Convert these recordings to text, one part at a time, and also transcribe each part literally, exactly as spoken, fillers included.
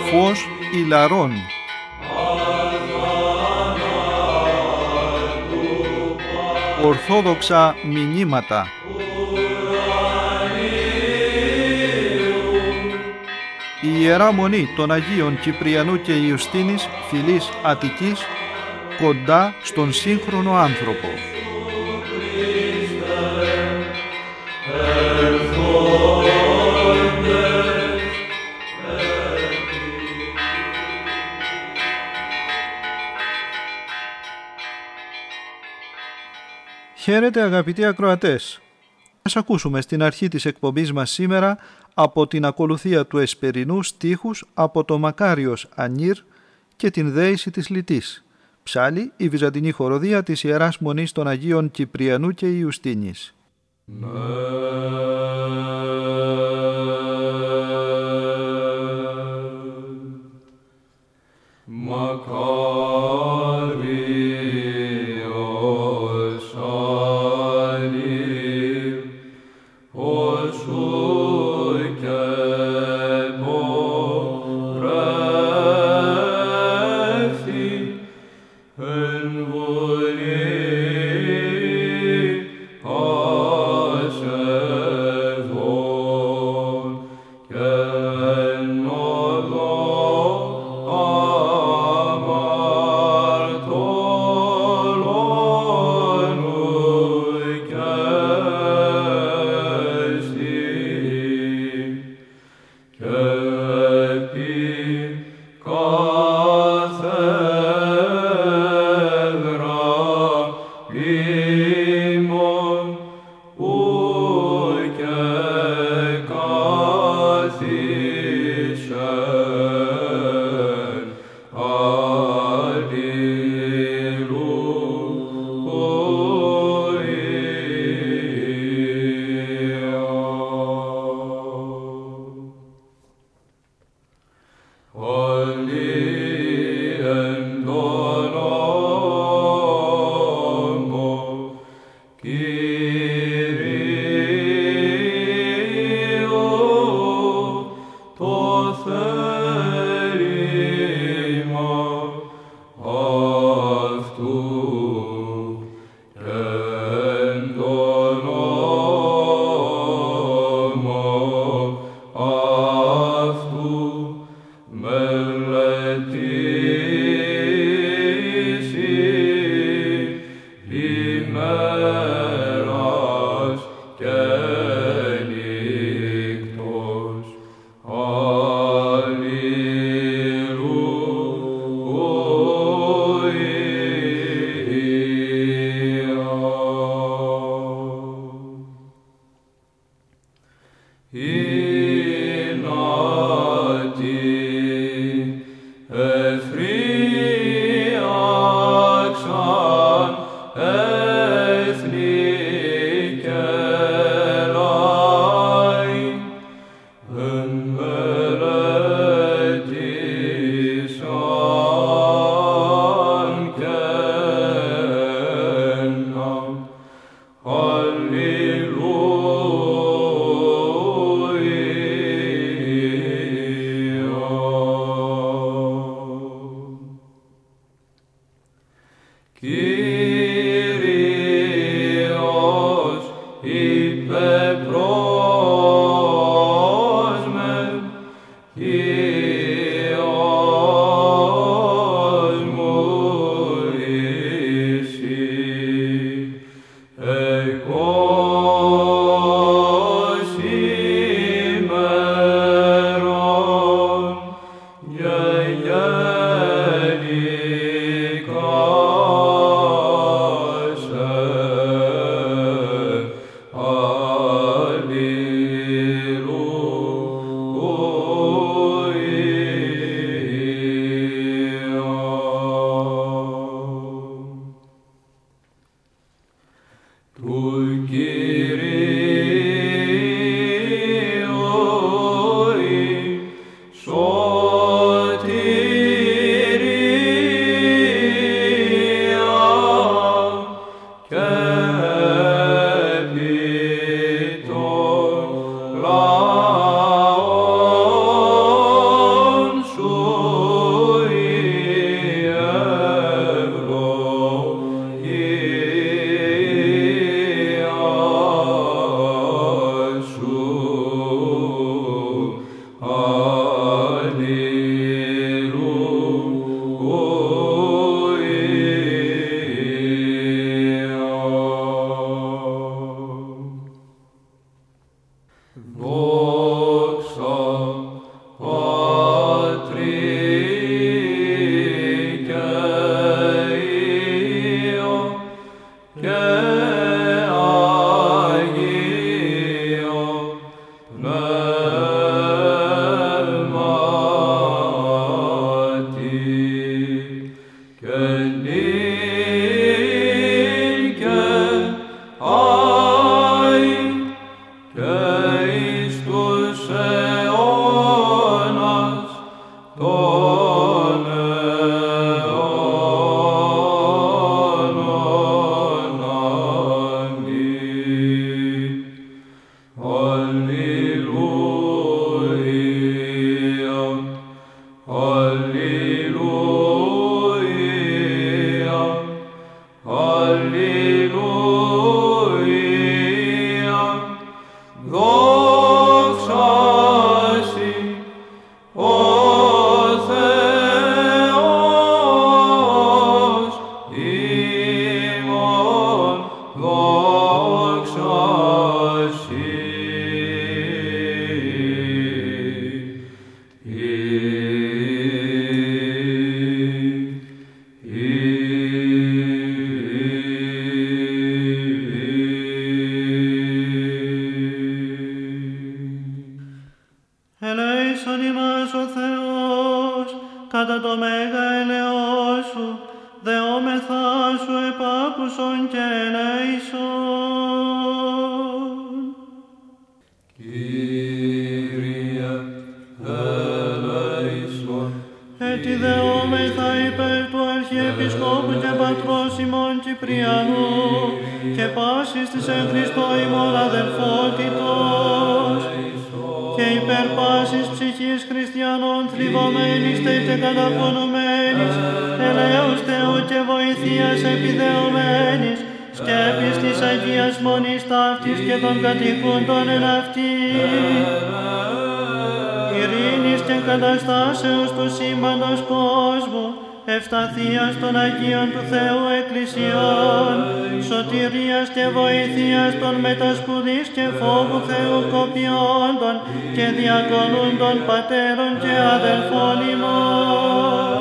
φως ηλαρών. Ορθόδοξα μηνύματα. Η Ιερά Μονή των Αγίων Κυπριανού και Ιουστίνης, φυλής Αττικής, κοντά στον σύγχρονο άνθρωπο. Χαίρετε αγαπητοί ακροατές. Ας ακούσουμε στην αρχή της εκπομπής μας σήμερα από την ακολουθία του εσπερινού στίχους από το Μακάριος Ανήρ και την δέηση της Λυτής. Ψάλλει η Βυζαντινή χοροδία της Ιεράς Μονής των Αγίων Κυπριανού και Ιουστίνης. Alleluia. Ευσταθίας των Αγίων του Θεού Εκκλησιών, σωτηρίας και βοηθείας των μετασπουδής και φόβου Θεού κοπιόντων και διακονούντων πατέρων και αδελφών ημών.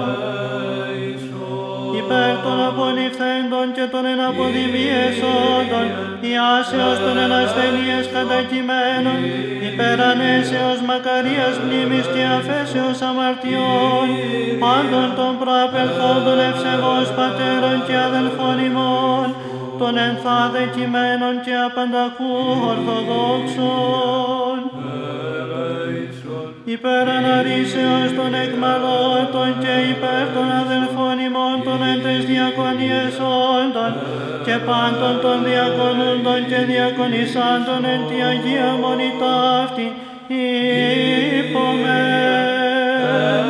Υπέρ των απολυφθέντων και των εναποδημιεσόντων, ιάσεως των ενασθενείας κατακειμένων, υπέρ ανέσεως μακαρίας μνήμης και αφέσεως αμαρτιών, πάντων των προαπελθόντων ευσεβώς πατέρων και αδελφών ημών, των ενθάδε κειμένων και απανταχού ορθοδόξων. Υπέρ αναρρήσεως των εκμαλώτων και υπέρ των αδελφών ημών των εν τες διακονίες όντων και πάντων των διακονούντων και διακονισάντων εν τη Αγία Μονή ταύτη, είπομεν.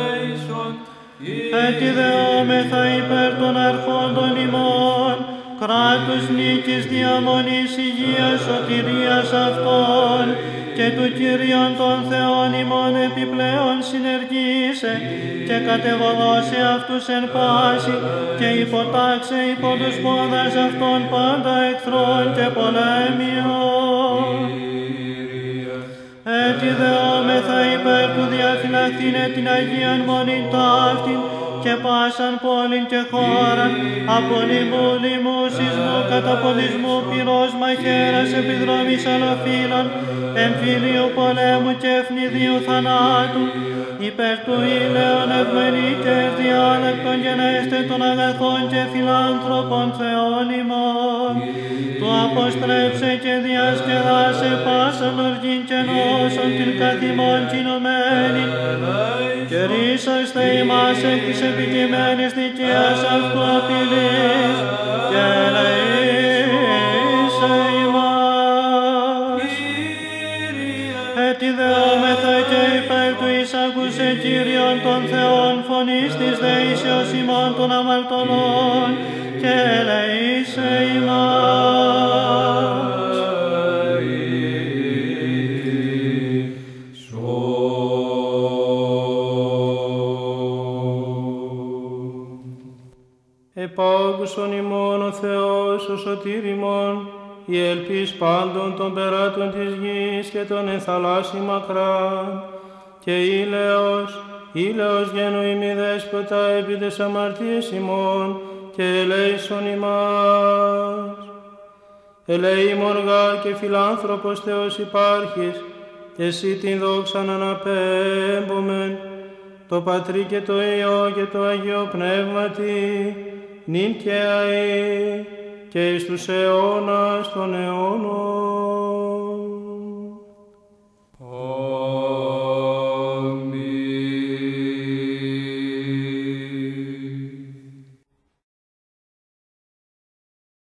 Έτσι δεόμεθα υπέρ των αρχόντων ημών, κράτους νίκης διαμονής υγείας σωτηρίας αυτών, και του Κυρίων των Θεών ημών επιπλέον συνεργήσε και κατεβοδώσε αυτούς εν πάση και υποτάξε υπό τους πόδας αυτών πάντα εχθρών και πολέμιων. Έτσι δεόμεθα υπέρ του διαφυλαχθήνε την Αγίαν Μονήν ταύτην και πάσαν πόλην και χώραν, από λοιμού, λοιμού, σεισμού, καταποντισμού, πυρός, μαχαίρας, επιδρόμης αλλοφύλων, εμφυλίου πολέμου και ευνηδίου θανάτου, υπέρ του ήλαιον ευμενή και ευδιάλεκτον γενέστε των αγαθών και φιλάνθρωπων Θεών ημών, του αποστρέψε και διασκεδάσε πάσαν οργήν και νόσον την καθ' ημών κινωμένη, και ρίσαστε ημάς εκ της επικειμένης δικαίας αυτού απειλής, και ελεήσε ημάς. Έτσι δεόμεθα και υπέρ του εισάκουσε Κύριον των Θεών φωνής της δεήσεως ημών των αμαρτωλών, και ελεήσε ημάς. επάγουσον ημών ο Θεός ο σωτήρ ημών, η ελπίς πάντων των περάτων της γης και των ενθαλάσσι μακράν, και ήλαιος, ήλαιος γένου ημι δέσποτα επί τες αμαρτίες ημών, και ελέησον ημάς. Ελεήμον γάρ και φιλάνθρωπος Θεός υπάρχεις, και εσύ την δόξαν αναπέμπομεν, το Πατρί και το Υιό και το Αγίο Πνεύματι, νυν και αεί, και εις τους αιώνας των αιώνων.